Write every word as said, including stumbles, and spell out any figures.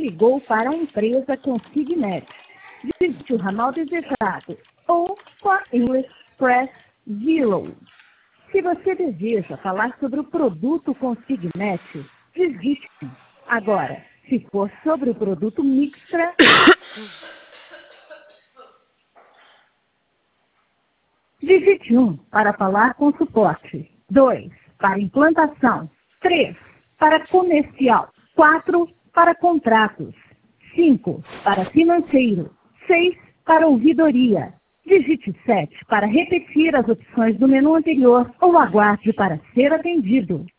ligou para a empresa Consignet. Digite o ramal desejado ou for English Press Zero. Se você deseja falar sobre o produto Consignet, digite um. Agora, se for sobre o produto Mixtra, digite um para falar com suporte. dois para implantação. três para comercial. quatro para contratos. cinco para financeiro. seis para ouvidoria. Digite sete para repetir as opções do menu anterior ou aguarde para ser atendido.